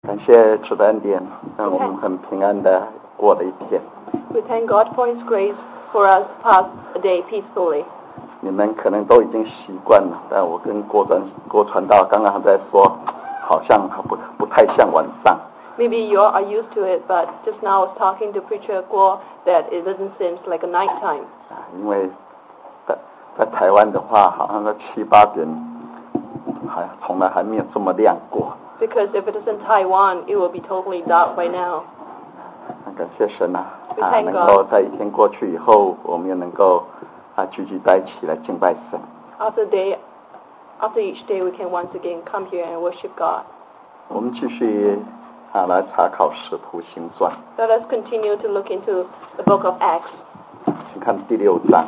感谢主的恩典，让我们很平安的过了一天。 We thank God for His grace for us pass a day peacefully. 你们可能都已经习惯了，但我跟郭传道刚刚还在说，好像不太像晚上。 Maybe you are used to it, but just now I was talking to Preacher Guo that it doesn't seem like a night time. 因为在台湾的话，好像在7、8点，从来还没有这么亮过。 Because if it is in Taiwan, it will be totally dark by now. 感谢神啊， We thank 能 God. 够在一天过去以后，我们也能够聚集在一起来敬拜神。 After each day, we can once again come here and worship God. 我们继续来查考《使徒行传》。 Let us continue to look into the book of Acts. 请看第6章。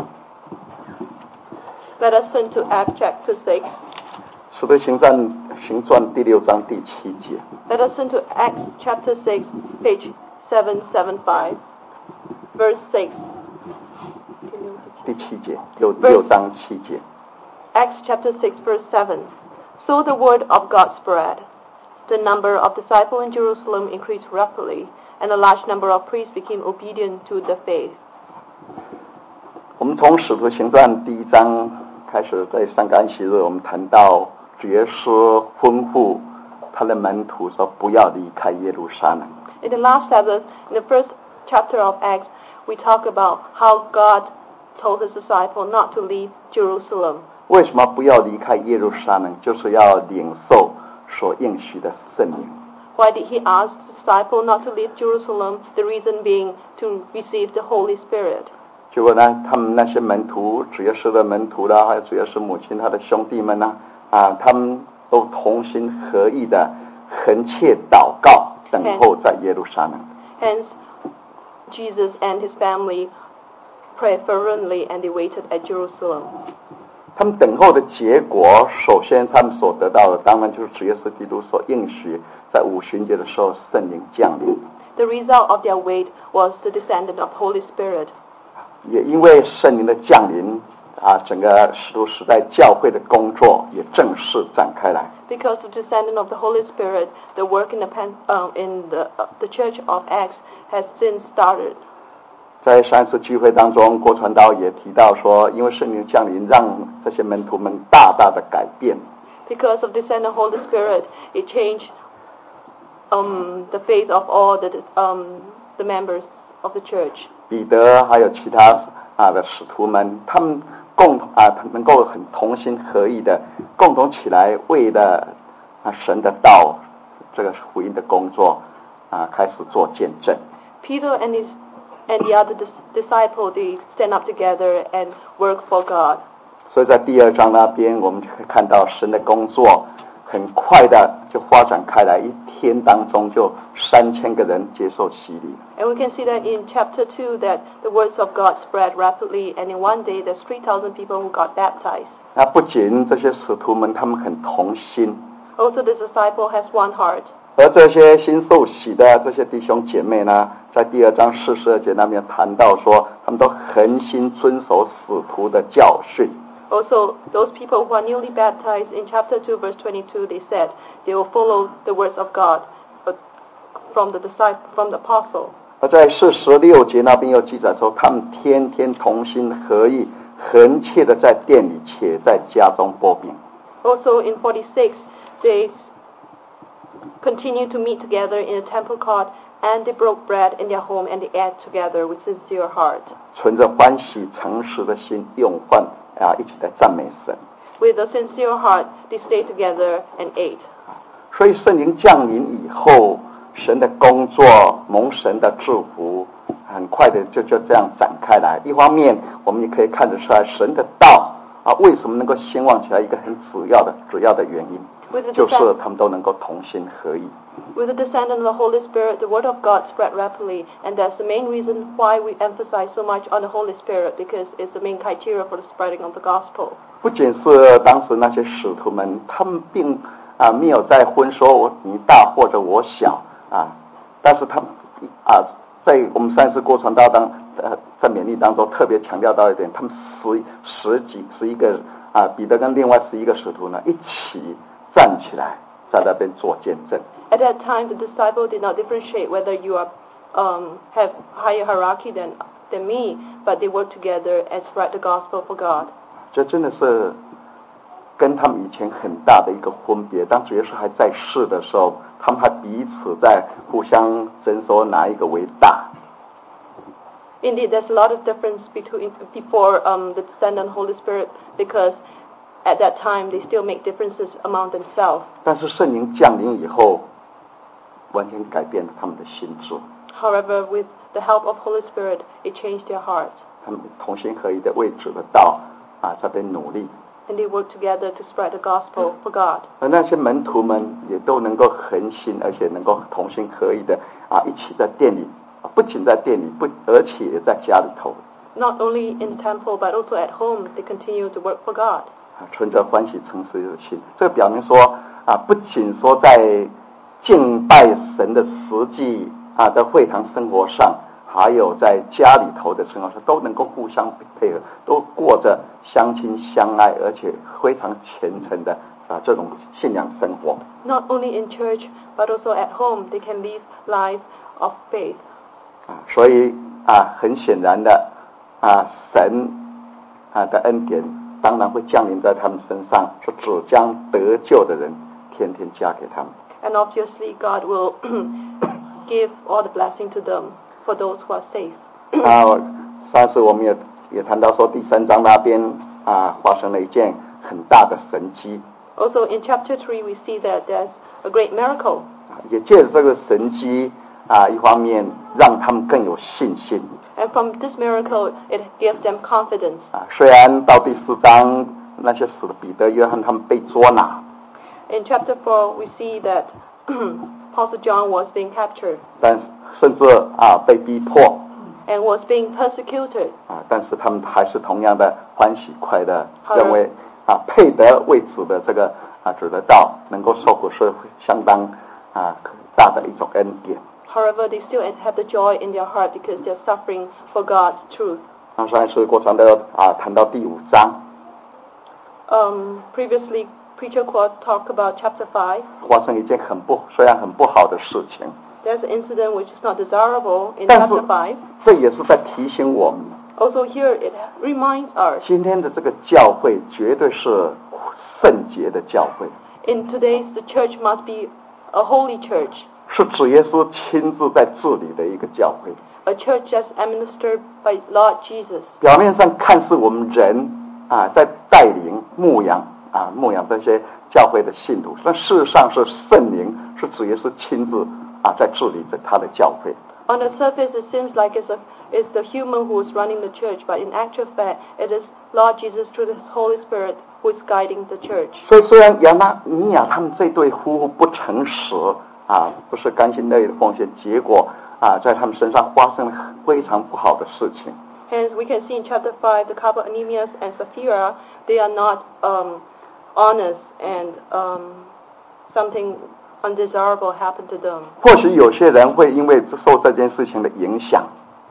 Let us turn to Acts chapter 6. 《使徒行传》第6章第7节。 Let us turn to Acts chapter 6, page 775, verse 6. 第7节，6章7节。 Acts chapter 6, verse 7. So the word of God spread. The number of disciples in Jerusalem increased rapidly, and a large number of priests became obedient to the faith. 我们从《使徒行传》第1章开始，在上个安息日，我们谈到主耶稣吩咐他的门徒说，不要离开耶路撒冷。 In the last Sabbath, in the first chapter of Acts, we talk about how God told his disciples not to leave Jerusalem. 为什么不要离开耶路撒冷？就是要领受所应许的圣灵。 Why did he ask the disciples not to leave Jerusalem? The reason being to receive the Holy Spirit. 结果呢，他们那些门徒，主耶稣的门徒啦，还有主耶稣母亲他的兄弟们呢，他们都同心合意的恳切祷告，等候在耶路撒冷。 Hence, Jesus and his family prayed fervently and they waited at Jerusalem. 他们等候的结果，首先他们所得到的，当然就是主耶稣基督所应许，在五旬节的时候圣灵降临。 The result of their wait was the descendant of Holy Spirit. 也因为圣灵的降临，整个使徒时代教会的工作也正式展开来。 Because of the descendant of the Holy Spirit, the work in the Church of Acts has since started. 在上一次聚会当中，郭传道也提到说，因为圣灵降临，让这些门徒们大大的改变。 Because of the descendant of Holy Spirit, it changed the faith of all the members of the church. 彼得还有其他的使徒们，他们能够很同心合意的共同起来，为了神的道这个福音的工作开始做见证。 Peter and the other disciples, they stand up together and work for God. 所以在第2章那边，我们就可以看到神的工作很快的就发展开来，一天当中就3000个人接受洗礼。 And we can see that in chapter 2 that the words of God spread rapidly, and in one day there's 3,000 people who got baptized. 那不仅这些使徒们他们很同心， Also the disciple has one heart. 而这些新受洗的这些弟兄姐妹呢，在第2章42节那边谈到说，他们都恒心遵守使徒的教训。 Also, those people who are newly baptized in chapter 2 verse 22, they said they will follow the words of God from the apostle. 而在46节那边又记载说，他们天天同心合意，恒切的在店里且在家中擘饼。 Also in 46, they continue to meet together in a temple court, and they broke bread in their home and they ate together with sincere heart. 存着欢喜诚实的心，用饭一起来赞美神。 With a sincere heart, they stayed together and ate. 所以圣灵降临以后，神的工作蒙神的祝福，很快的就这样展开来。一方面，我们也可以看得出来，神的道为什么能够兴旺起来，一个很主要的原因，就是他们都能够同心合意。 With the descendant of the Holy Spirit, the word of God spread rapidly, and that's the main reason why we emphasize so much on the Holy Spirit, because it's the main criteria for the spreading of the gospel. 不仅是当时那些使徒们，他们并没有在分说你大或者我小但是他们在我们上一次过传道在勉励当中特别强调到一点，他们11个彼得跟另外11个使徒呢一起站起来， 在那边做见证。 At that time, the disciple did not differentiate whether you are have higher hierarchy than me, but they work together and spread the gospel for God. 这真的是跟他们以前很大的一个分别。当主耶稣还在世的时候，他们还彼此在互相争说哪一个为大。 Indeed, there's a lot of difference before the descent of the Holy Spirit, because at that time they still make differences among themselves. 但是圣灵降临以后，完全改变了他们的心智， However, with the help of Holy Spirit, it changed their hearts, 他们同心合意的为主的道这边努力。 and they worked together to spread the gospel for God. 而那些门徒们也都能够恒心，而且能够同心合意的一起在店里，不仅在店里，而且也在家里头。 Not only in the temple, but also at home, they continue to work for God. 存着欢喜诚实的心，这个表明说不仅说在敬拜神的实际在会堂生活上，还有在家里头的生活上，都能够互相配合，都过着相亲相爱，而且非常虔诚的这种信仰生活。 Not only in church, but also at home, they can live life of faith. 所以很显然的神的恩典当然会降临在他们身上，是只将得救的人天天加给他们。 And obviously, God will give all the blessing to them for those who are safe. 上次我们也谈到说，第3章那边发生了一件很大的神迹。 Also, in chapter 3, we see that there's a great miracle. 也借着这个神迹一方面让他们更有信心。 And from this miracle, it gives them confidence. 虽然到第4章那些死的彼得、约翰他们被捉拿， In chapter 4, we see that Apostle John was being captured 但甚至被逼迫 and was being persecuted. 但是他们还是同样的欢喜快乐， 好的认为配得为主的这个主的道能够受苦是相当大的一种恩典。 However, they still have the joy in their heart because they're suffering for God's truth. 上一次过程都谈到第5章， Previously, Preacher Quad talked about chapter 5. 发生一件虽然很不好的事情， There's an incident which is not desirable in 但是 chapter 5. 这也是在提醒我们， Also here, it reminds us, 今天的这个教会绝对是圣洁的教会， in today's, the church must be a holy church, 是主耶稣亲自在治理的一个教会。 a church that's administered by Lord Jesus. 表面上看似我们人在带领牧养这些教会的信徒，但事实上是圣灵，是主耶稣亲自在治理着他的教会。 On the surface, it seems like it's the human who is running the church, but in actual fact, it is Lord Jesus through His Holy Spirit who is guiding the church. 所以虽然亚拿尼亚他们这对夫妇不诚实不是甘心乐意的奉献，结果在他们身上发生了非常不好的事情。 Hence, we can see in chapter 5, the couple Ananias and Sapphira, they are not honest, and something undesirable happened to them. 或许有些人会因为受这件事情的影响，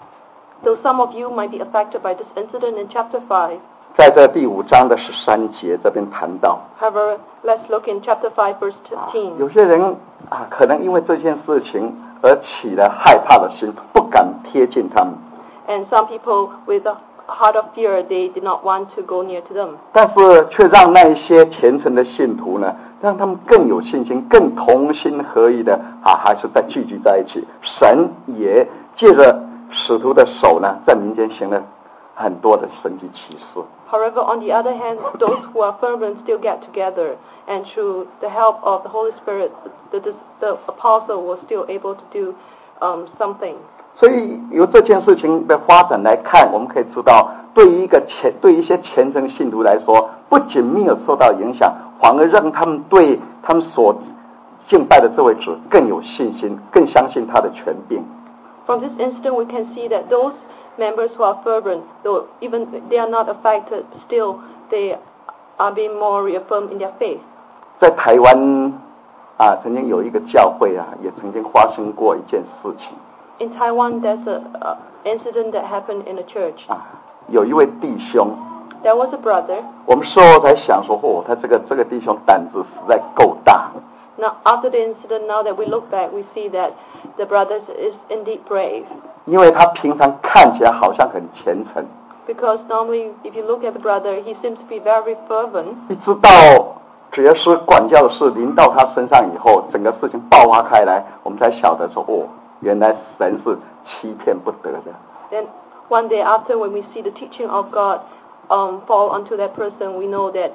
So some of you might be affected by this incident in chapter 5. 在这第5章的13节这边谈到， However, let's look in chapter 5, verse 15. 有些人可能因为这件事情而起了害怕的心，不敢贴近他们。 And some people with a heart of fear, they did not want to go near to them. 但是却让那一些虔诚的信徒呢，让他们更有信心，更同心合意的还是在聚集在一起。神也借着使徒的手呢，在民间行了很多的神迹奇事。 However, on the other hand, those who are fervent still get together, and through the help of the Holy Spirit, the apostle was still able to do something. 所以由这件事情的发展来看，我们可以知道，对于一些虔诚信徒来说，不仅没有受到影响，反而让他们对他们所敬拜的这位主更有信心，更相信他的权柄。 From this incident, we can see that those members who are fervent, though even they are not affected, still they are being more reaffirmed in their faith. 在台湾曾经有一个教会也曾经发生过一件事情。 In Taiwan, there's an incident that happened in a church. 有一位弟兄， There was a brother. 我们事后才想说，他这个弟兄胆子实在够大。 Now, after the incident, now that we look back, we see that the brother is indeed brave. 因为他平常看起来好像很虔诚， Because normally, if you look at the brother, he seems to be very fervent. 一直到主耶稣管教的事临到他身上以后，整个事情爆发开来，我们才晓得说，哦，原来神是欺骗不得的。 Then one day after, when we see the teaching of God fall onto that person, we know that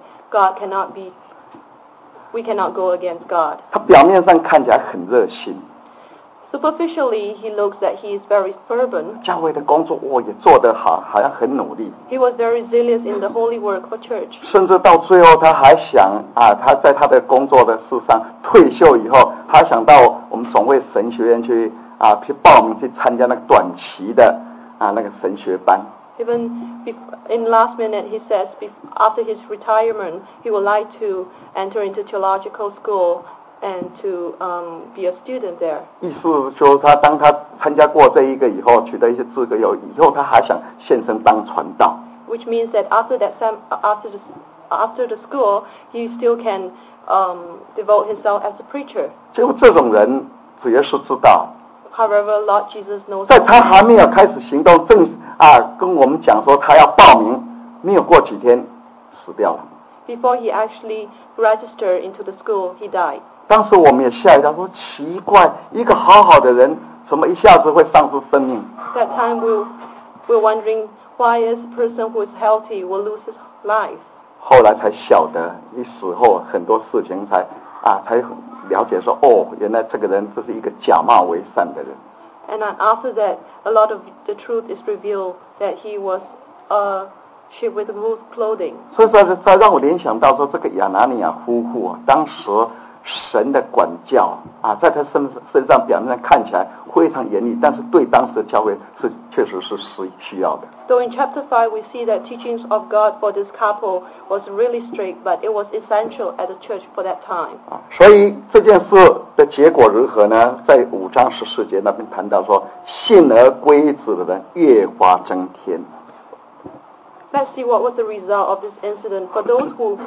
we cannot go against God. 他表面上看起来很热心， Superficially, he looks that he is very fervent. 教会的工作也做得好，好像很努力， He was very zealous in the holy work for church. 甚至到最后他还想他在他的工作的事上退休以后，他想到我们总会神学院去报名去参加那个短期的那个神学班。 Even in last minute, he says after his retirement, he would like to enter into theological school and to be a student there. 意思就是当他参加过这一个以后，取得一些资格以后他还想献身当传道。 Which means that after the school, he still can devote himself as a preacher. 结果这种人，主耶稣知道， However, Lord Jesus knows. 在他还没有开始行动，跟我们讲说他要报名，没有过几天死掉了。 Before he actually registered into the school, he died. 当时我们也吓一跳，说奇怪，一个好好的人，怎么一下子会丧失生命？ That time we're wondering why is a person who is healthy will lose his life. 后来才晓得，一死后很多事情才了解说，哦，原来这个人这是一个假冒为善的人。 And then after that, a lot of the truth is revealed that he was a sheep with wolf clothing. 所以说，这让我联想到说，这个亚拿尼亚夫妇当时神的管教在他身上表面上看起来非常严厉，但是对当时的教会确实是需要的。 So in chapter 5, we see that teachings of God for this couple was really strict, but it was essential at the church for that time. 所以这件事的结果如何呢？在5章14节那边谈到说，信而归子的人越发增添。 Let's see what was the result of this incident. For those who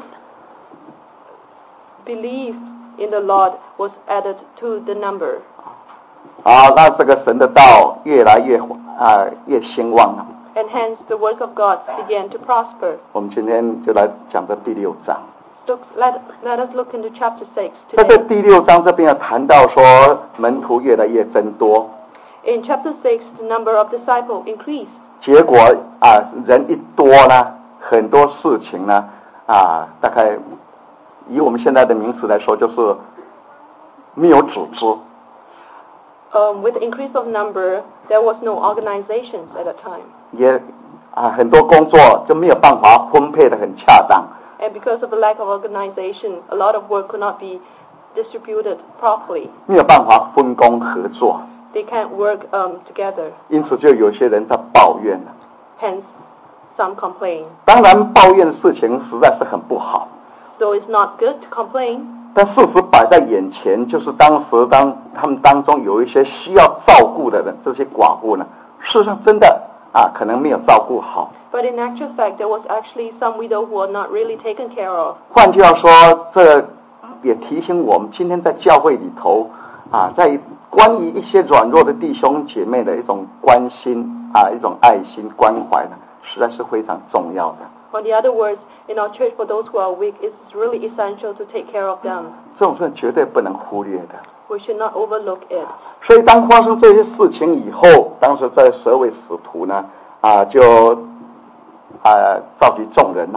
believe in the Lord was added to the number. 那这个神的道越来越兴旺了。 And hence the work of God began to prosper. 我们今天就来讲这第6章。 Let us look into chapter 6 在这 today. 第6章这边有谈到说，门徒越来越增多， In chapter 6, the number of disciples increased. 结果人一多呢，很多事情呢大概以我们现在的名词来说，就是没有组织。 With the increase of number, there was no organizations at that time. 也很多工作就没有办法分配得很恰当。 And because of the lack of organization, a lot of work could not be distributed properly. 没有办法分工合作， They can't work together. 因此就有些人在抱怨了。 Hence, some complain. 当然，抱怨的事情实在是很不好， Though it's not good to complain, 但事实摆在眼前，就是当他们当中有一些需要照顾的人，这些寡妇呢，事实上真的可能没有照顾好。 but in actual fact, there was actually some widow who were not really taken care of. 换句话说，这也提醒我们，今天在教会里头在关于一些软弱的弟兄姐妹的一种关心一种爱心关怀呢，实在是非常重要的。 On the other words, in our church, for those who are weak, it's really essential to take care of them. 这种是绝对不能忽略的。 We should not overlook it. 所以当发生这些事情以后，当时这10位使徒呢就召集众人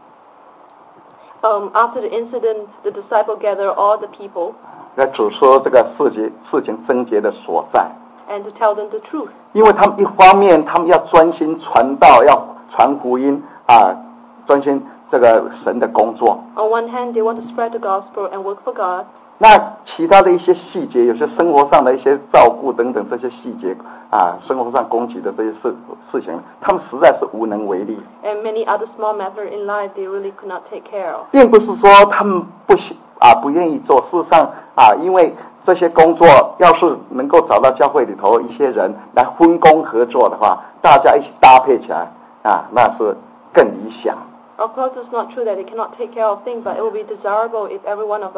After the incident, the disciple gathered all the people 来指出这个事情症结的所在。 and to tell them the truth. 因为他们一方面他们要专心传道，要传福音专心这个神的工作。 On one hand, they want to spread the gospel and work for God. 那其他的一些细节，有些生活上的一些照顾等等这些细节生活上供给的这些事情，他们实在是无能为力。 And many other small matters in life they really could not take care of. 并不是说他们不愿意做，事实上因为这些工作要是能够找到教会里头一些人来分工合作的话，大家一起搭配起来那是更理想。 Of course, it's not true that they cannot take care of things, but it would be desirable if every one of us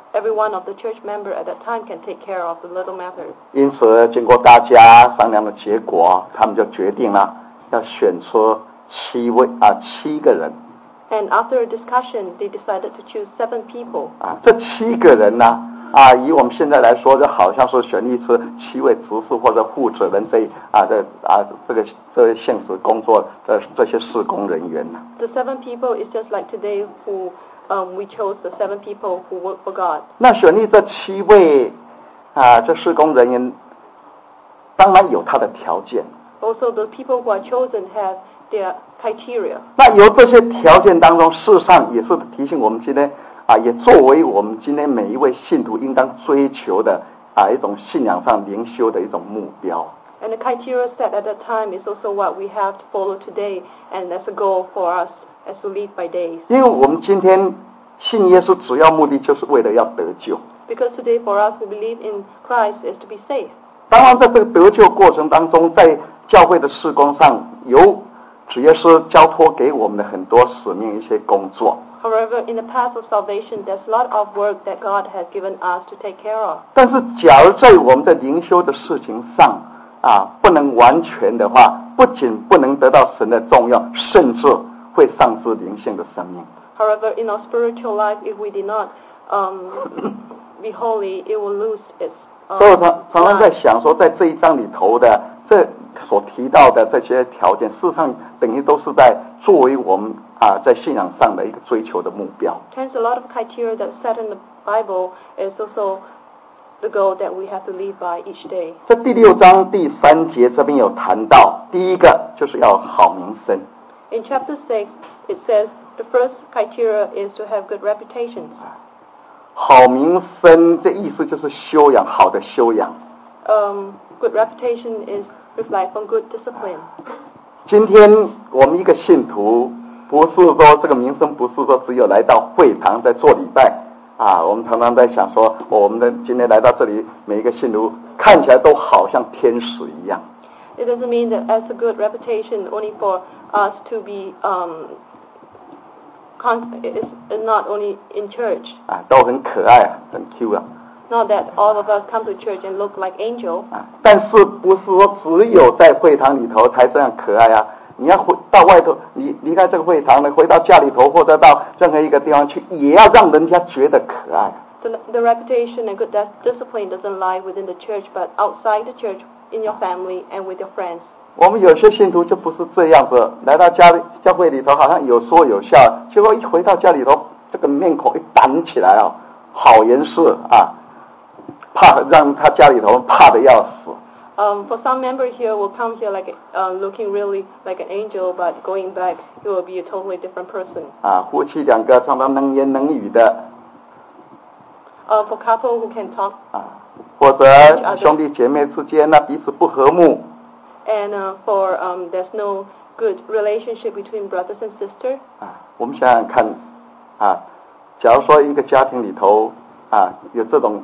every one of the church member at that time can take care of the little matters. 因此，经过大家商量的结果，他们就决定了要选出7个人。 And after a discussion, they decided to choose 7 people. 这7个人呢，以我们现在来说，就好像是选立出7位执事或者负责人这个现实工作的这些事工人员呢。 The 7 people is just like today who we chose the 7 people who work for God. 那选立这7位这事工人员，当然有他的条件。 Also, the people who are chosen have their criteria. 那由这些条件当中，事实上也是提醒我们今天也作为我们今天每一位信徒应当追求的一种信仰上灵修的一种目标。 And the criteria set at that time is also what we have to follow today, and that's a goal for us as we live by days. 因为我们今天信耶稣，主要目的就是为了要得救。 Because today for us who believe in Christ is to be saved. 当然，在这个得救过程当中，在教会的事工上，有主耶稣交托给我们的很多使命一些工作。 However, in the path of salvation, there's a lot of work that God has given us to take care of. 但是，假如在我们的灵修的事情上不能完全的话，不仅不能得到神的重用，甚至会丧失灵性的生命。 However, in our spiritual life, if we did not be holy, it will lose its 所以我常常在想说，在这一章里头的这所提到的这些条件，事实上等于都是在作为我们在信仰上的一个追求的目标。 Hence, a lot of criteria that's set in the Bible is also the goal that we have to live by each day. 这第6章第3节这边有谈到，第一个就是要好名声。 In chapter 6, it says the first criteria is to have good reputations. 好名声这意思就是修养，好的修养。 Good reputation is reflect on good discipline. 今天我们一个信徒，不是说这个名声，不是说只有来到会堂在做礼拜我们常常在想说，我们的今天来到这里，每一个信徒看起来都好像天使一样。 It doesn't mean that as a good reputation only for us to be is not only in church. 都很可爱很 Q Not that all of us come to church and look like angels. 但是不是说只有在会堂里头才这样可爱你要回到外头，你离开这个会堂呢，回到家里头或者到任何一个地方去，也要让人家觉得可爱。 The reputation and good discipline doesn't lie within the church, but outside the church, in your family and with your friends. 我们有些信徒就不是这样子，来到教会里头好像有说有笑，结果一回到家里头，这个面孔一板起来好严肃怕让他家里头怕得要死。 For some member here will come here like looking really like an angel, but going back, he will be a totally different person. 夫妻2个常常能言能语的。 For couple who can talk. 或者兄弟姐妹之间彼此不和睦。 And for there's no good relationship between brothers and sisters. 我们想想看假如说一个家庭里头有这种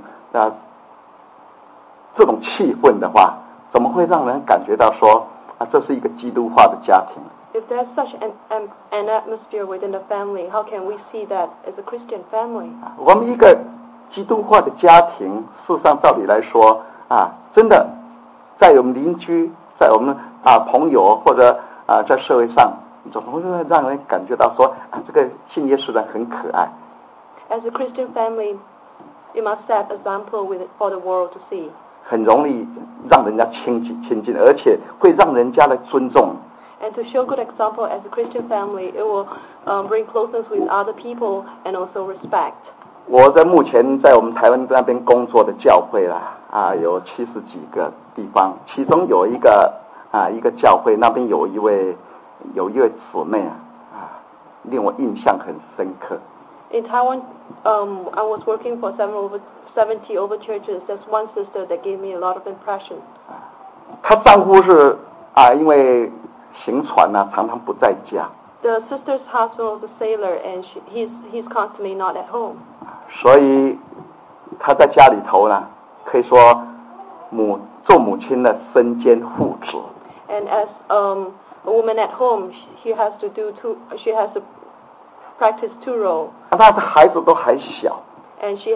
气氛的话，怎么会让人感觉到说这是一个基督化的家庭？ If there's such an atmosphere within the family, how can we see that as a Christian family? 我们一个基督化的家庭，事实上照理来说真的在我们邻居，在我们朋友或者在社会上，总会让人感觉到说这个信耶稣的人很可爱。 As a Christian family, you must set example for the world to see. 很容易让人家亲近，而且会让人家来尊重。 And to show good example as a Christian family, it will bring closeness with other people and also respect. 我在目前在我们台湾那边工作的教会有70几个地方，其中有一个教会那边有一位姊妹令我印象很深刻。 In Taiwan, I was working for 70 over churches. There's one sister that gave me a lot of impression. 她丈夫是因为行船常常不在家。 The sister's husband was a sailor, and he's constantly not at home. 所以她在家里头可以说做母亲的身兼父职。 And as a woman at home, she has to practice 2 roles. 她的孩子都还小。 And she has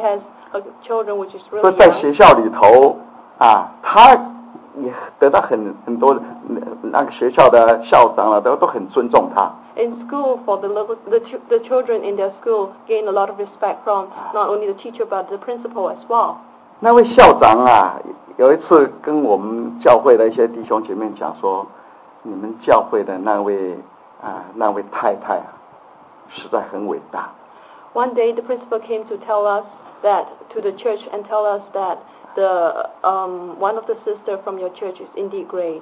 children which is 所以 really 在 young. 学校里头啊，他也得到很多那个学校的校长啊，都很尊重他。 In school, for the children in their school gain a lot of respect from not only the teacher but the principal as well. 那位校长啊，有一次跟我们教会的一些弟兄姐妹讲说，你们教会的那位太太啊，实在很伟大。 One day, the principal came to tell us that to the church and tell us that the one of the sister from your church is indeed great.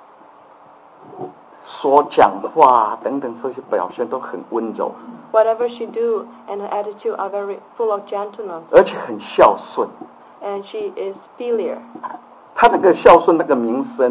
说讲话等等这些表现都很温柔， Whatever she do and her attitude are very full of gentleness, 而且很孝顺。 and she is filial. 他那个孝顺那个名声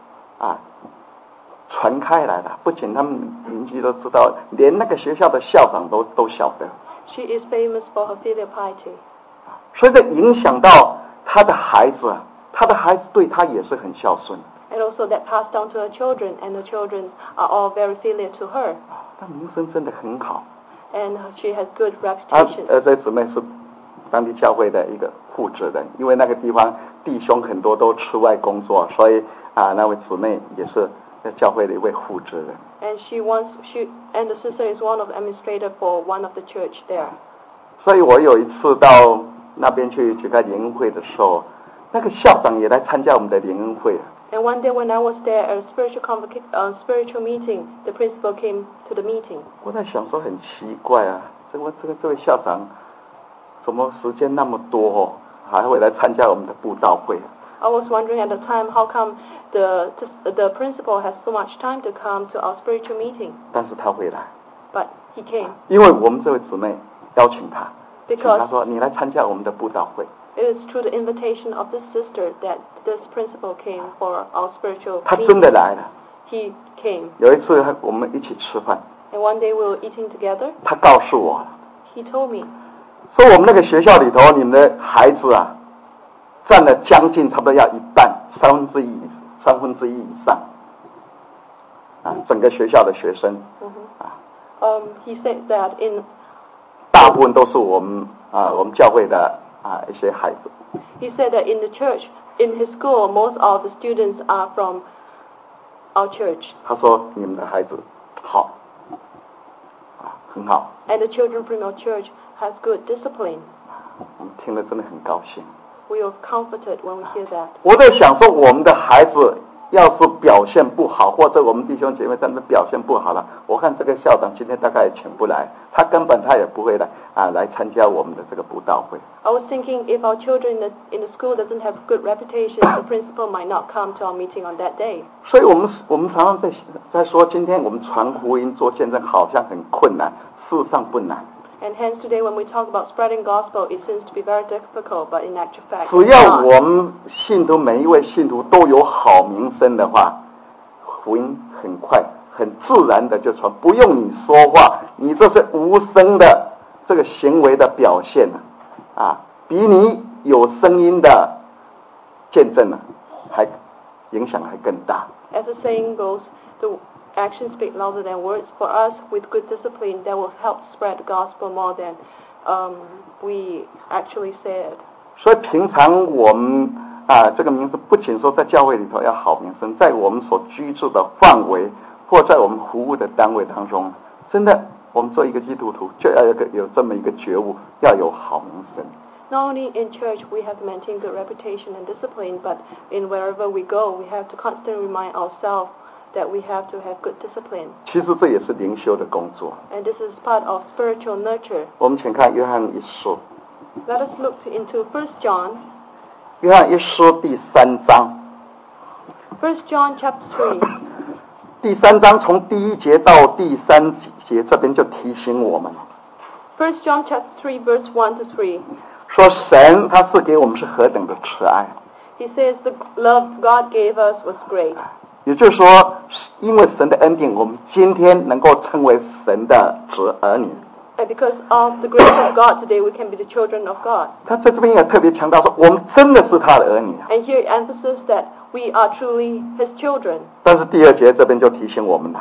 传开来了，不仅他们邻居都知道，连那个学校的校长都晓得。 She is famous for her filial piety. 所以这影响到他的孩子啊，他的孩子对他也是很孝顺。 And also that passed down to her children, and the children are all very filial to her. 他名声真的很好。 And she has good 他 reputation. 这姊妹是当地教会的一个负责人，因为那个地方弟兄很多都出外工作，所以那位姊妹也是在教会的一位负责人。 And and the sister is one of the administrators for one of the church there. 所以我有一次到那边去举办联恩会的时候，那个校长也来参加我们的联恩会。 And one day when I was there at a spiritual meeting, the principal came to the meeting. 我在想说很奇怪啊，这位校长怎么时间那么多还会来参加我们的布道会？ I was wondering at the time how come the principal has so much time to come to our spiritual meeting. 但是他会来， But he came 因为我们这位姊妹邀请他，请他 because 说你来参加我们的布道会。 it is through the invitation of this sister that this principal came for our spiritual 他真 meeting. 的来了。 He came. 有一次我们一起吃饭， And one day we were eating together. 他告诉我， He told me, 说我们那个学校里头，你们的孩子啊，占了将近差不多要一半，三分之一以上，整个学校的学生， he said that in 大部分都是我们教会的一些孩子。 he said that in the church, in his school, most of the students are from our church. 他说你们的孩子好，很好， And the children from our church has good discipline. 我们听了真的很高兴。 We are comforted when we hear that. 我在想说，我们的孩子要是表现不好，或者我们弟兄姐妹在那表现不好了，我看这个校长今天大概也请不来，他根本也不会来参加我们的这个布道会。 I was thinking if our children in the school doesn't have good reputation, the principal might not come to our meeting on that day. 所以我们常常在说，今天我们传福音做见证好像很困难，事实上不难。 And hence today when we talk about spreading gospel, it seems to be very difficult, but in actual fact, 只 it's 要 not. 我们信徒每一位信徒都有好名声的话，福音很快很自然的就传，不用你说话，你这是无声的这个行为的表现比你有声音的见证还影响还更大。 As the saying goes, the actions speak louder than words. For us, with good discipline, that will help spread the gospel more than we actually said. 所以平常我们这个名声不仅说在教会里头要好名声，在我们所居住的范围或在我们服务的单位当中，真的我们做一个基督徒就要有这么一个觉悟，要有好名声。 Not only in church we have to maintain good reputation and discipline, but in wherever we go, we have to constantly remind ourselves that we have to have good discipline. 其实这也是灵修的工作。 And this is part of spiritual nurture. 我们请看约翰一书， Let us look into 1 John. 约翰一书第3章， 1 John chapter 3. 第3章从第1节到第3节，这边就提醒我们 1 John chapter 3 verse 1 to 3. 说，神他赐给我们是何等的慈爱。 He says the love God gave us was great. 也就是说，因为神的恩典，我们今天能够称为神的儿女。 And because of the grace of God, today we can be the children of God. 他在这边也特别强调说，我们真的是他的儿女。 And here it emphasizes that we are truly His children. 但是第2节这边就提醒我们了，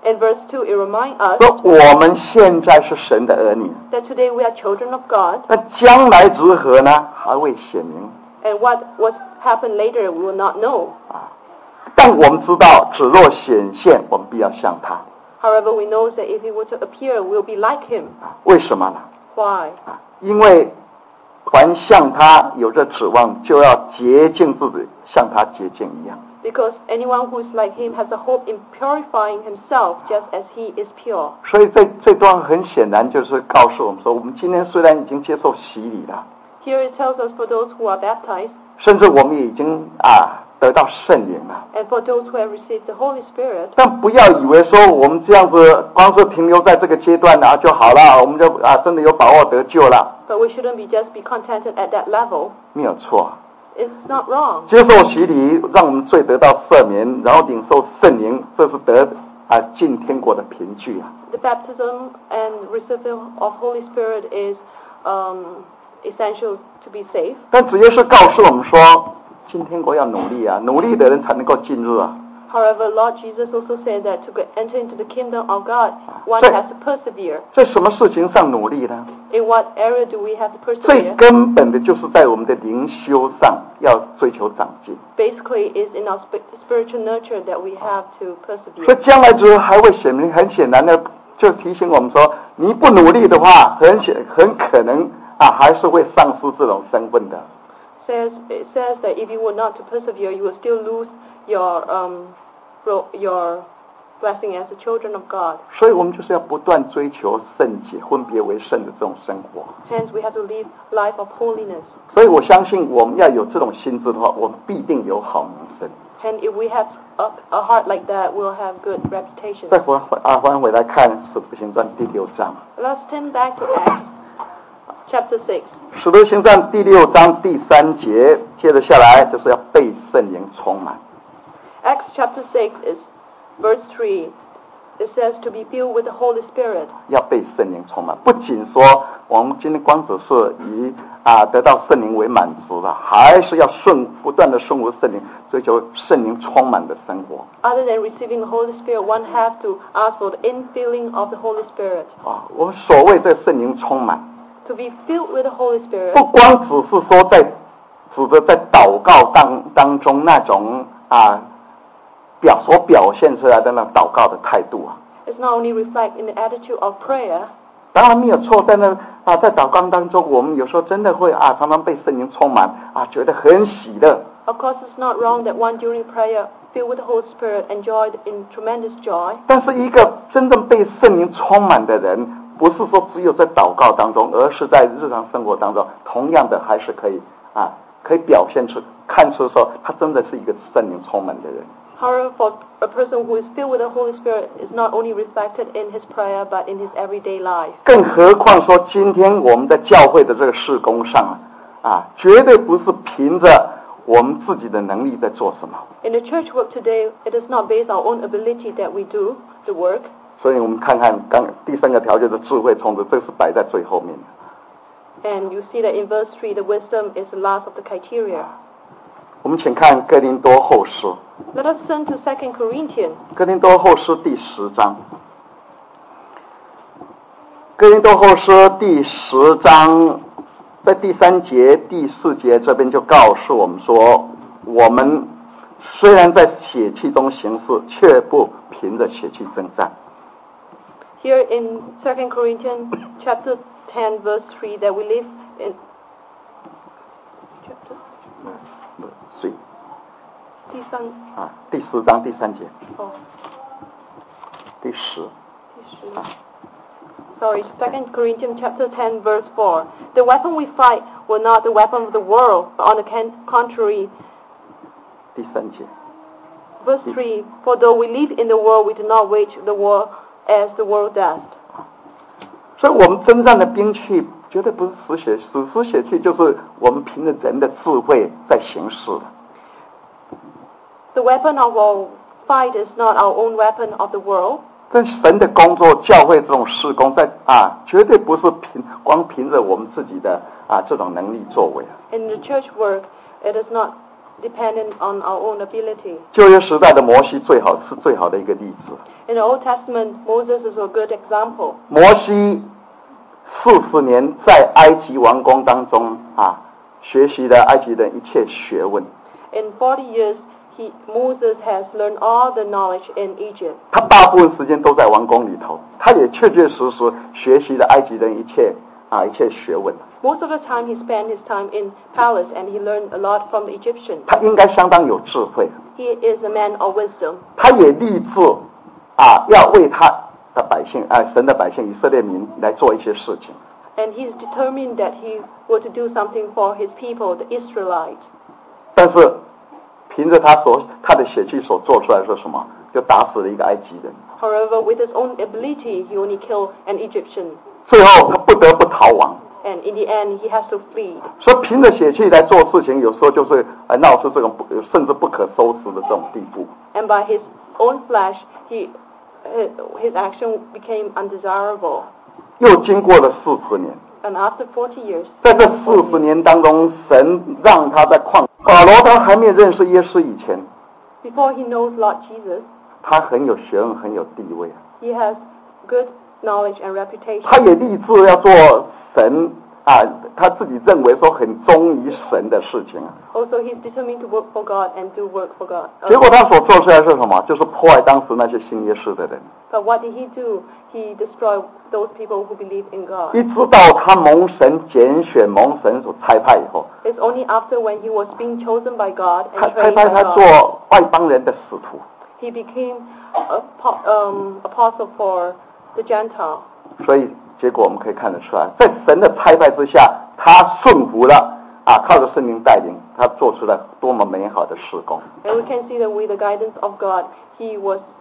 In verse 2, it reminds us 说我们现在是神的儿女， that today we are children of God, 那将来如何呢？还未显明。 and what was happen later we will not know. 但我们知道，只若显现，我们必要像他。 However, we know that if he were to appear, we will be like him. 为什么呢？ Why? 因为凡像他有着指望，就要洁净自己，像他洁净一样。 Because anyone who is like him has a hope in purifying himself just as he is pure. 所以这段很显然就是告诉我们说，我们今天虽然已经接受洗礼了， Here it tells us for those who are baptized, 甚至我们已经得到圣灵了， and for those who have received the Holy Spirit, 但不要以为说我们这样子光是停留在这个阶段就好了，我们就真的有把握得救了， but we shouldn't just be contented at that level. 没有错。 It's not wrong. 接受洗礼，让我们罪得到赦免，然后领受圣灵，这是得进天国的凭据啊。 The baptism and receiving of Holy Spirit is essential to be saved. 但主耶稣告诉我们说，进天国要努力啊，努力的人才能够进入啊。 However, Lord Jesus also said that to enter into the kingdom of God, one So- has to persevere. 在什么事情上努力呢？ In what area do we have to 最 persevere? 根本的就是在我们的灵修上要追求长进。 Basically, it's in our spiritual nurture that we have to 所 persevere. 以将来之后还会显明，很显然的就提醒我们说，你不努力的话，很可能还是会丧失这种身份的。 It says that if you were not to persevere, you will still lose your blessing as the children of God. 所以我们就是要不断追求圣洁、分别为圣的这种生活。 Hence, we have to live life of holiness. 所以我相信，我们要有这种心智的话，我们必定有好名声。 And if we have a heart like that, we'll have good reputation. 再翻回来看《使徒行传》第6章， Let's turn back to Acts chapter 6. 《使徒行传》第6章第3节，接着下来就是要被圣灵充满。 Acts chapter 6 is verse 3. It says to be filled with the Holy Spirit. 要被圣灵充满，不仅说我们今天光只是以得到圣灵为满足了，还是要不断的顺服圣灵，追求圣灵充满的生活。 Other than receiving the Holy Spirit, one has to ask for the infilling of the Holy Spirit. 我们所谓的圣灵充满， To be filled with the Holy 不 Spirit 光只是说指的在祷告当中那种所表现出来的那祷告的态度啊。 is not only reflect in the attitude of prayer. 当然没有错，在在祷告当中，我们有时候真的会常常被圣灵充满觉得很喜乐。 Of course, it's not wrong that one during prayer filled with the Holy Spirit enjoyed in tremendous joy. 但是一个真正被圣灵充满的人，不是说只有在祷告当中，而是在日常生活当中，同样的还是可以表现出看出说他真的是一个圣灵充满的人。 However, for a person who is filled with the Holy Spirit is not only reflected in his prayer but in his everyday life. 更何况说今天我们的教会的这个事工上绝对不是凭着我们自己的能力在做什么。 In the church work today, it is not based on our own ability that we do the work. 所以我们看看第3个条件的智慧充足，这是摆在最后面的。 And you see that in verse 3, the wisdom is the last of the criteria. 我们请看哥林多后书， Let us turn to 2 Corinthians. 哥林多后书第10章。哥林多后书第10章，在第3节、第4节这边就告诉我们说，我们虽然在血气中行事，却不凭着血气征战。 Here in 2 Corinthians chapter 10 verse 3 that we live in chapter 第10章第3节，第10。 Sorry, 2 Corinthians chapter 10 verse 4. The weapon we fight were not the weapon of the world, but on the contrary. 第3节， Verse 3, for though we live in the world, we do not wage the war as the world does. 所以我们征战的兵器绝对不是使血气，就是我们凭着人的智慧在行事的。 The weapon of our fight is not our own weapon of the world. 但神的工作、教会这种事工在绝对不是光凭着我们自己的这种能力作为。 In the church work, it is not dependent on our own ability. 旧约时代的摩西是最好的一个例子。 In the Old Testament, Moses is a good example. 摩西40年在埃及王宫当中学习了埃及的一切学问。 In 40 years, Moses has learned all the knowledge in Egypt. 他大部分时间都在王宫里头，他也确确实实学习了埃及人一切学问。 Most of the time he spent his time in palace and he learned a lot from the Egyptians. 他应该相当有智慧。 He is a man of wisdom. 他也立志要为他的百姓神的百姓以色列民来做一些事情。 And he is determined that he were to do something for his people, the Israelites. 但是凭着他的血气所做出来的是什么？就打死了一个埃及人。 However, with his own ability, he only killed an Egyptian. 最后他不得不逃亡。 And in the end, he has to flee. 所以凭着血气来做事情，有时候就是闹出这种甚至不可收拾的这种地步。 And by his own flesh, his action became undesirable. 又经过了40年。 And after 40 years, 在这40年当中，神让他在保罗他还没有认识耶稣以前， before he knows Lord Jesus, 他很有学问，很有地位。 he has good knowledge and reputation. 他也立志要做神他自己认为说很忠于神的事情。 Also, he's determined to work for God and do work for God. 结果他所做出来是什么？就是破坏当时那些信耶稣的人。 But what did he do? He destroyed those people who believe in God. 一直到他蒙神拣选、蒙神所差派以后， It's only after when he was being chosen by God 他 and 差 trained 派 by 他 God, 做外邦人的使徒。 he became apostle for the Gentile. 所以结果我们可以看得出来，在神的差派之下，他顺服了靠着圣灵带领，他做出了多么美好的事工。 And we can see that with the guidance of God, he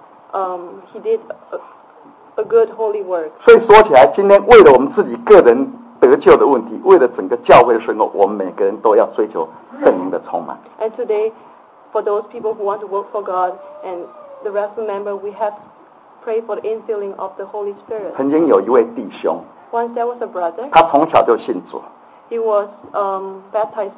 did a good holy work. 所以说起来，今天为了我们自己个人得救的问题，为了整个教会的事工，我们每个人都要追求圣灵的充满。 And today, for those people who want to work for God and the rest of the member, we have prayed for the infilling of the Holy Spirit. 曾经有一位弟兄， Once there was a brother. 他从小就信主， He was baptized.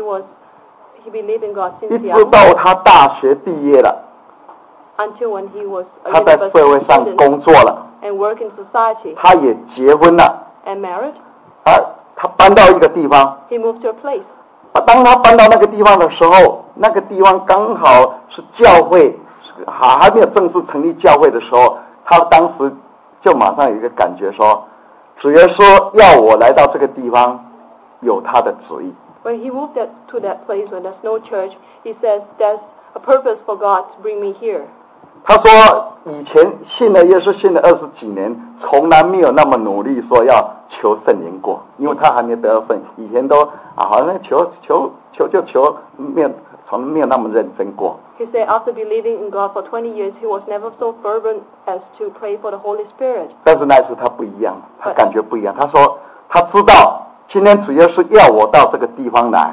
He believed in God 一 since 直 young. 到他大学毕业了， Until when he was a 他在 university 社会上 student 工作了， and work in society 他也结婚了， and married. 他搬到一个地方。 He moved to a place. 当他搬到那个地方的时候，那个地方刚好是教会还没有正式成立教会的时候，他当时就马上有一个感觉说，主耶稣要我来到这个地方，有他的旨意。 When he moved to that place when there's no church, he says there's a purpose for God to bring me here. 他说以前信了耶稣信了20几年，从来没有那么努力说要求圣灵过，因为他还没得到圣，以前都好像求就求，从没有那么认真过。 He said after believing in God for 20 years, he was never so fervent as to pray for the Holy Spirit. 但是那一次他不一样，他感觉不一样。他说他知道今天主耶稣要我到这个地方来，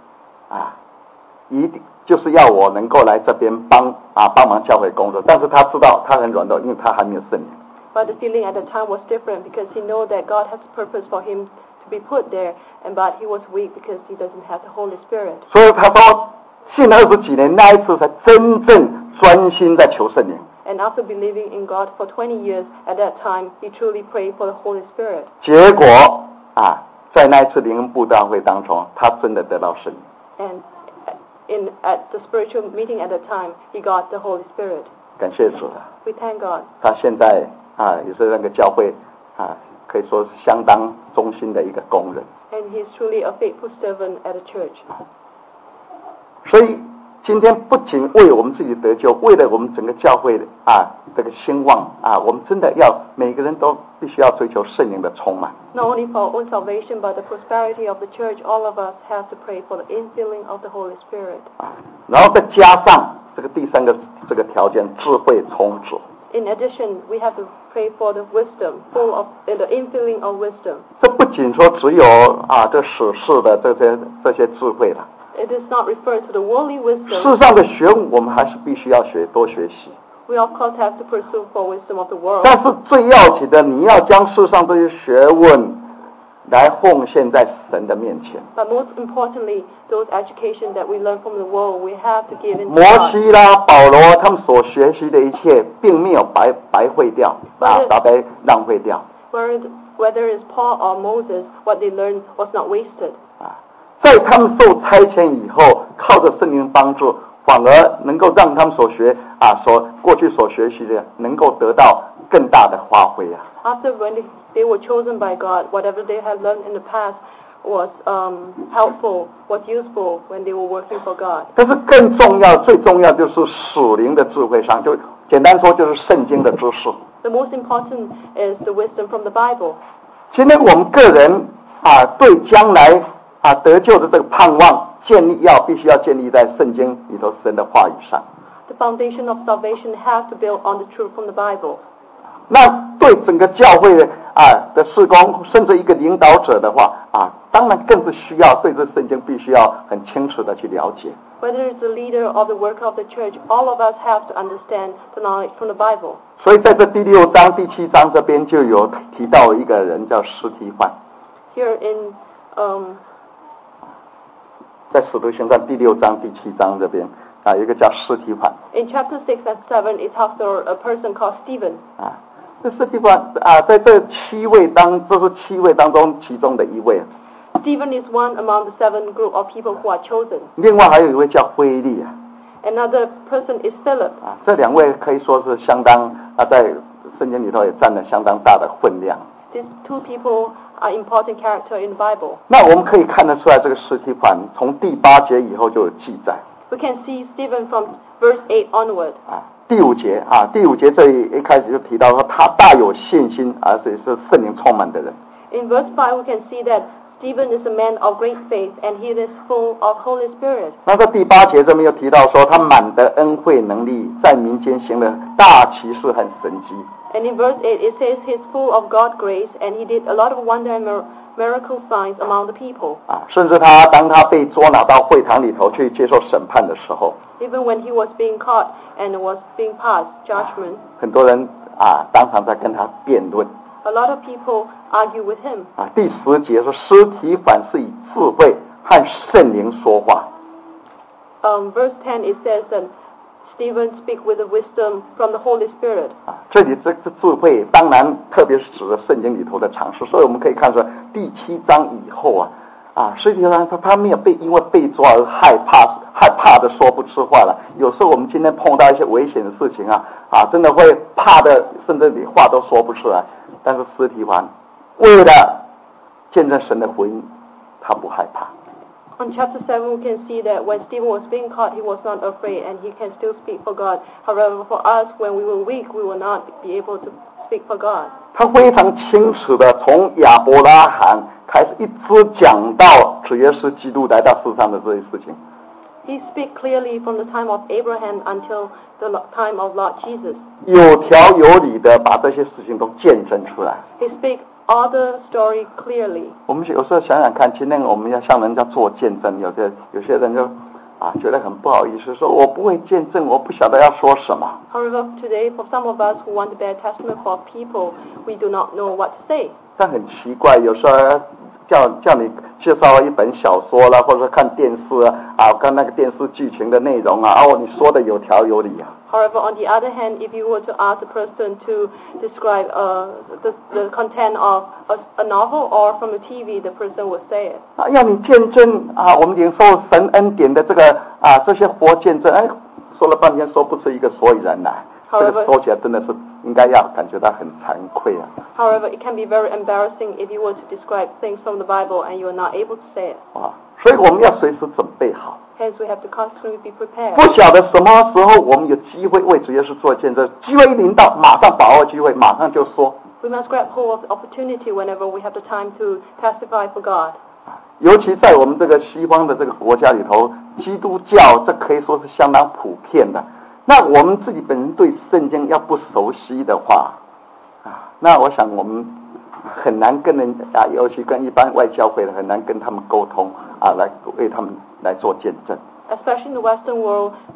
一定就是要我能够来这边帮忙教会工作。但是他知道他很软弱，因为他还没有圣灵。 But the feeling at the time was different because he knew that God has a purpose for him to be put there, but he was weak because he doesn't have the Holy Spirit. 所以他说信了20几年，那一次才真正专心在求圣灵。 And after believing in God for 20 years, at that time, he truly prayed for the Holy Spirit. 结果在那一次灵恩布道会当中，他真的得到圣灵。 And at the spiritual meeting at that time, he got the Holy Spirit. 感谢主了。 We thank God. 他现在也是那个教会可以说是相当忠心的一个工人。 And he's truly a faithful servant at the church. 所以今天不仅为我们自己得救，为了我们整个教会这个兴旺我们真的要每个人都必须要追求圣灵的充满。 Not only for our own salvation, but the prosperity of the church, all of us have to pray for the infilling of the Holy Spirit. 然后再加上这个第三个这个条件，智慧充足。 In addition, we have to pray for the wisdom, the infilling of wisdom. 这不仅说只有这世事的这些智慧了。 It is not referred to the worldly 世 wisdom. 上的学问我们还是必须要多学习。 We of course have to pursue for wisdom of the world. 但是最要紧的，你要将世上这些学问来奉献在神的面前。 But most importantly, those education that we learn from the world, we have to give in to 摩 God. 西啦、保罗他们所学习的一切，并没有白费掉啊，白浪费掉。 Whether it's Paul or Moses, what they learned was not wasted. 在他们受差遣以后，靠着圣灵帮助，反而能够让他们所学过去所学习的，能够得到更大的发挥啊。 After when they were chosen by God, whatever they had learned in the past was helpful, was useful when they were working for God. 但是更重要、最重要就是属灵的智慧上，就简单说就是圣经的知识。 The most important is the wisdom from the Bible. 今天我们个人对将来得救的这个盼望，必须要建立在圣经里头神的话语上。 The foundation of salvation has to build on the truth from the Bible. 那对整个教会的事工，甚至一个领导者的话当然更是需要对这圣经必须要很清楚的去了解。 Whether it's the leader or the worker of the church, all of us have to understand the knowledge from the Bible. 所以在这第6章、第7章这边就有提到一个人叫司提反。 Here in 在使徒行传第6章、第7章这边有一个叫司提反。 in chapter 6 and 7, it talks about a person called Stephen. 这司提反在这7位当中其中的一位。 Stephen is one among the 7 group of people who are chosen. 另外还有一位叫腓利 Another person is Philip. 这2位可以说是相当在圣经里头也占了相当大的分量。 These 2 people are important character in the Bible. 那我们可以看得出来，这个司提反从第8节以后就有记载。 We can see Stephen from verse 8 onward. 第5节第5节这一开始就提到说他大有信心，而且是圣灵充满的人。 In verse 5, we can see that Stephen is a man of great faith and he is full of Holy Spirit. 那在第8节这边又提到说他满得恩惠能力，在民间行了大奇事和神迹。 And in verse 8, it says he's full of God's grace and he did a lot of wonder and miracle signs among the people. 甚至当他被捉拿到会堂里头去接受审判的时候， Even when he was being caught and was being passed judgment, 很多人当场在跟他辩论。 a lot of people argue with him. 第10节说司提反是以智慧和圣灵说话。 Verse 10, it says that Stephen speak with the wisdom from the Holy Spirit. 这里这智慧当然特别是指的圣经里头的常识，所以我们可以看出来第7章以后司提反他没有因为被抓而害怕的说不出话了。有时候我们今天碰到一些危险的事情真的会怕的，甚至你话都说不出来。但是司提反为了见证神的福音，他不害怕。 On chapter 7, we can see that when Stephen was being caught, he was not afraid and he can still speak for God. However, for us, when we were weak, we will not be able to speak for God. 他非常清楚的从亚伯拉罕开始一直讲到主耶稣基督来到世上的这些事情。 He speaks clearly from the time of Abraham until the time of Lord Jesus. 有条有理的把这些事情都见证出来。 He speaks all the story clearly. 我们有时候想想看，今天我们要向人家做见证，有些人就觉得很不好意思，说我不会见证，我不晓得要说什么。 However, today, for some of us who want to bear testament for people, we do not know what to say. 但很奇怪，有时候叫你介绍一本小说啦，或者看电视看那个电视剧情的内容你说的有条有理 However, on the other hand, if you were to ask a person to describe the content of a novel or from the TV, the person would say it. 要你见证我们领受神恩典的这些活见证，说了半天说不出一个所以然来。这个说起来真的是应该要感觉到很惭愧 However, it can be very embarrassing if you were to describe things from the Bible and you are not able to say it. 所以我们要随时准备好。 Hence, we have to constantly be prepared. 不晓得什么时候我们有机会为主耶稣做见证，机会一临到，马上把握机会，马上就说。 We must grab hold of the opportunity whenever we have the time to testify for God. 尤其在我们这个西方的这个国家里头，基督教这可以说是相当普遍的。那我们自己本人对圣经要不熟悉的话，那我想我们很难跟人尤其跟一般外教会的很难跟他们沟通来为他们来做见证。 Especially in the Western world,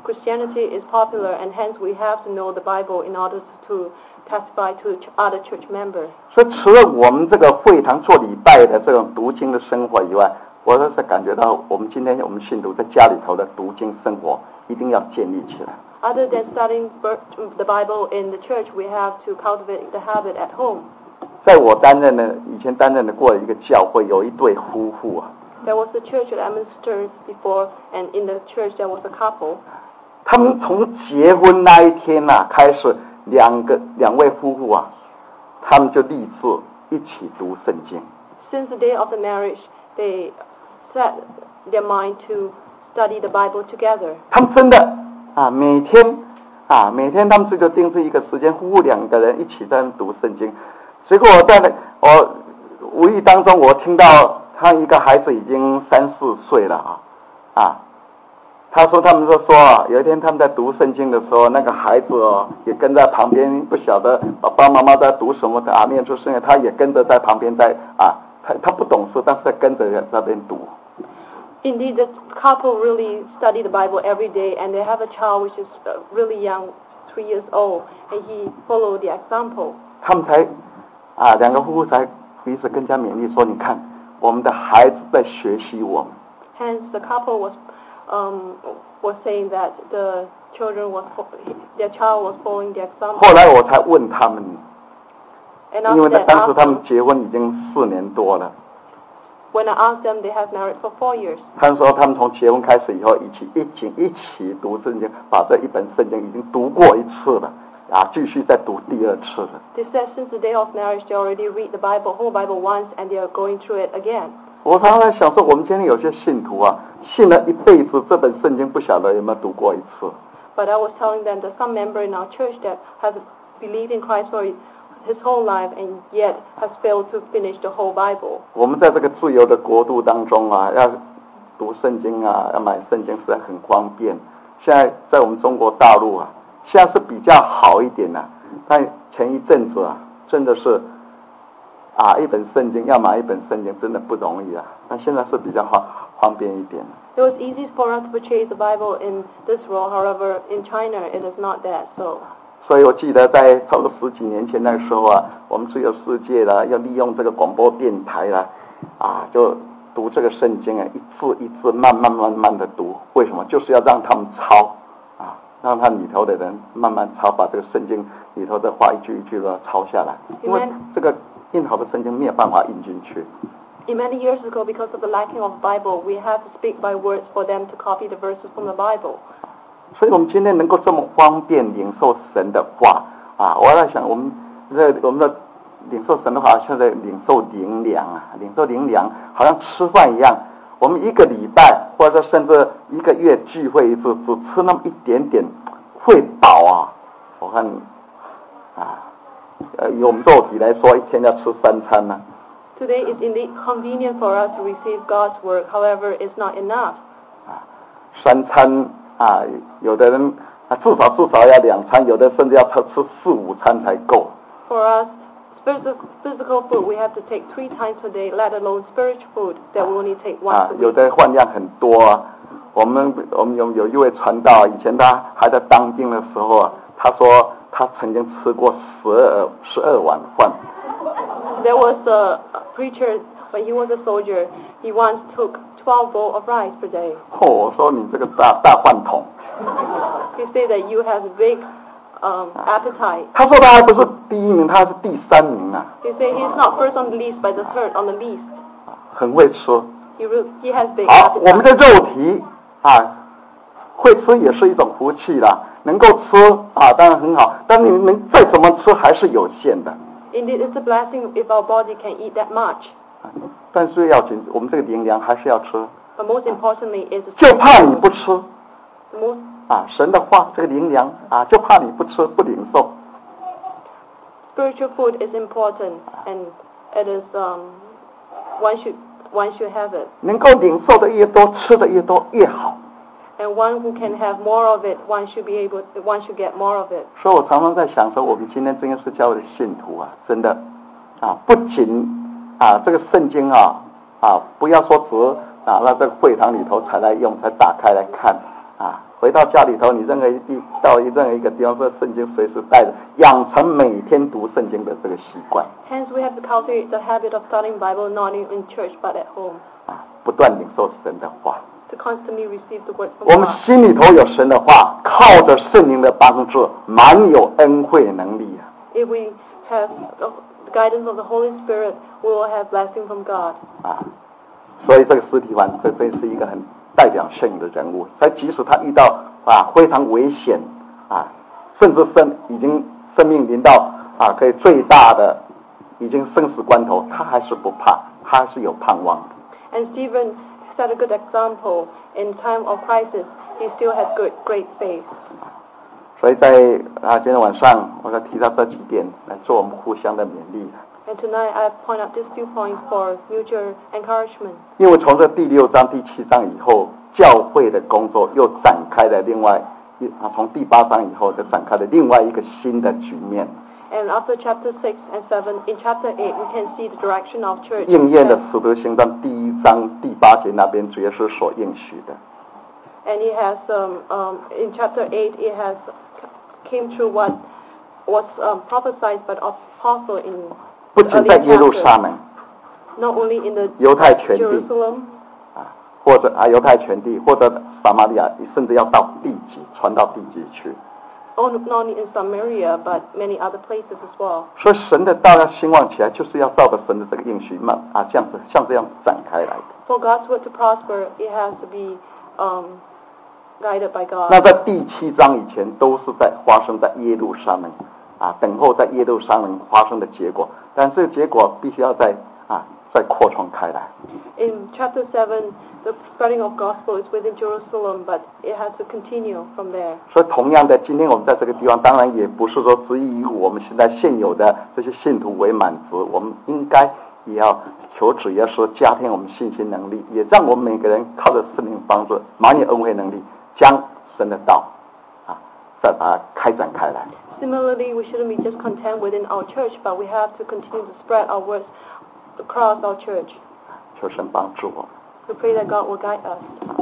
Christianity is popular, and hence we have to know the Bible in order to testify to other church members. 所以除了我们这个会堂做礼拜的这种读经的生活以外，我倒是感觉到我们今天我们信徒在家里头的读经生活一定要建立起来。 Other than studying the Bible in the church, we have to cultivate the habit at home. 在我以前担任的过一个教会，有一对夫妇啊。 There was a church that I ministered before, and in the church there was a couple. 他们从结婚那一天啊开始，两位夫妇啊，他们就立志一起读圣经。 Since the day of the marriage, they set their mind to study the Bible together. 他们真的每天他们就定制一个时间，夫妇两个人一起在那读圣经。结果我无意当中我听到他一个孩子已经3、4岁了他说他们说有一天他们在读圣经的时候，那个孩子也跟在旁边，不晓得爸爸妈妈在读什么念出圣经，他也跟着在旁边他不懂事，但是跟着在那边读。 Indeed, the couple really study the Bible every day, and they have a child which is really young, 3 years old, and he followed the example. 他们才两个夫妇才彼此更加勉励说，你看我们的孩子在学习我们。 Hence, the couple was saying that their child was following the example. 后来我才问他们， And 因为 after 当时他们 that, 结婚已经4年多了。 when I asked them, they have married for 4 years. 他们说他们从结婚开始以后，一起读圣经，把这一本圣经已经读过1次了，继续再读第2次了。 They said since the day of marriage, they already read the whole Bible once, and they are going through it again. 我常常在想说，我们今天有些信徒信了一辈子，这本圣经不晓得有没有读过1次。 But I was telling them that some member in our church that has believed in Christ for his whole life and yet has failed to finish the whole Bible. 我们在这个自由的国度当中要读圣经要买圣经实在很方便。现在在我们中国大陆现在是比较好一点但前一阵子真的是一本圣经要买一本圣经真的不容易但现在是比较方便一点。 It was easy for us to purchase the Bible in this world, however, in China it is not that so. 所以我记得在差不多10几年前那个时候我们自由世界要利用这个广播电台就读这个圣经一字一字慢慢的读。为什么？就是要让他们抄让他里头的人慢慢抄，把这个圣经里头的话一句一句的抄下来，因为这个印好的圣经没有办法印进去。 In many years ago, because of the lacking of Bible, we had to speak by words for them to copy the verses from the Bible. 所以我们今天能够这么方便领受神的话我在想我们的领受神的话，现在领受灵粮领受灵粮好像吃饭一样。我们1个礼拜或者甚至1个月聚会一次，只吃那么一点点，会饱我看以我们肉体来说，一天要吃3餐呢。 Today is indeed convenient for us to receive God's word. However, it's not enough. 3餐有的人至少要2餐，有的甚至要吃4、5餐才够。 For us, physical food we have to take 3 times a day, let alone spiritual food that we only take once a week. 有的饭量很多我们有一位传道，以前他还在当兵的时候他说他曾经吃过12碗饭。 There was a preacher when he was a soldier. He once took 12 bowls of rice per day. 我说你这个大饭桶。 He said that you have big appetite. 他说他还不是第1名，他是第3名 He said he's not first on the list, but the third on the list. 很会吃。 He has big 好，我们的 appetite. 肉体会吃也是一种福气啦，能够吃当然很好，但你们再怎么吃还是有限的。 Indeed, it's a blessing if our body can eat that much. 但是要紧，我们这个灵粮还是要吃。 But most importantly is 就怕你不吃 the most 神的话，这个灵粮就怕你不吃不领受。 spiritual food is important, and it is one should have it. 能够领受的越多，吃的越多越好。 And one who can have more of it, one should get more of it. 所以我常常在想说，我们今天真耶稣教会的信徒真的不仅这个圣经不要说只那这个会堂里头才来用，才打开来看回到家里头，你任何一个地方，这圣经随时带着，养成每天读圣经的这个习惯。 Hence, we have to cultivate the habit of studying Bible not only in church but at home. 不断领受神的话。 To constantly receive the word from 我们 God. 心里头有神的话，靠着圣灵的帮助，满有恩惠能力。 If we have the guidance of the Holy Spirit, we will have blessing from God. 所以这个司提反这真是一个很代表性的人物。所以即使他遇到非常危险甚至已经生命临到可以最大的已经生死关头，他还是不怕，他还是有盼望的。 And Stephen set a good example. In time of crisis, he still had great faith. 所以在今天晚上，我要提到这几点来做我们互相的勉励。 And tonight I point out these few points for mutual encouragement. 因为从这第6章、第7章以后，教会的工作又展开了从第8章以后就展开了另外一个新的局面。 And after chapter 6 and 7, in chapter 8 we can see the direction of church. 应验了使徒行传第1章第8节那边主耶稣所应许的。 And it has in chapter 8 it has came true what was prophesied by the apostle in 不仅在耶路撒冷， not only in the 犹太全地 Jerusalem, 或者犹太全地，或者撒玛利亚，甚至要到地极，传到地极去。 not only in Samaria but many other places as well. 所以神的道要兴旺起来，就是要照着神的这个应许像这样展开来的。 For God's word to prosper, it has to be guided by God. 那在第7章以前，都是发生在耶路撒冷等候在耶路撒冷发生的结果，但这个结果必须要再扩充开来。 In chapter 7, the spreading of gospel is within Jerusalem, but it has to continue from there. 所以同样的，今天我们在这个地方，当然也不是说只以我们现在现有的这些信徒为满足，我们应该也要求主耶稣加添我们信心能力，也让我们每个人靠着圣灵帮助，满有恩惠能力，将神的道再把它开展开来。 Similarly, we shouldn't be just content within our church, but we have to continue to spread our words across our church. 求神帮助我们。 We pray that God will guide us.